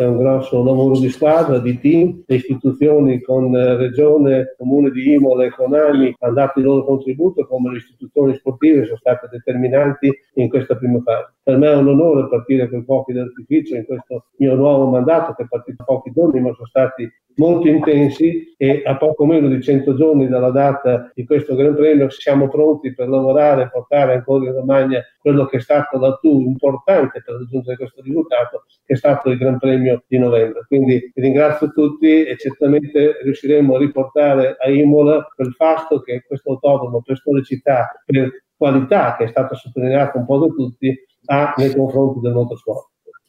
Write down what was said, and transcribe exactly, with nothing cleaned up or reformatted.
è un grosso lavoro di squadra, di team, le istituzioni con Regione, Comune di Imola e con ANI hanno dato il loro contributo, come le istituzioni sportive sono state determinanti in questa prima fase. Per me è un onore partire con i fuochi d'artificio in questo mio nuovo mandato, che è partito a pochi giorni, ma sono stati molto intensi, e a poco meno di cento giorni dalla data di questo Gran Premio siamo pronti per lavorare e portare ancora in Romagna quello che è stato l'attù importante per raggiungere questo risultato, che è stato il Gran Premio di novembre. Quindi ringrazio tutti e certamente riusciremo a riportare a Imola quel fasto che questo autodromo per storicità, per qualità che è stata sottolineata un po' da tutti, ha nei confronti del motorsport.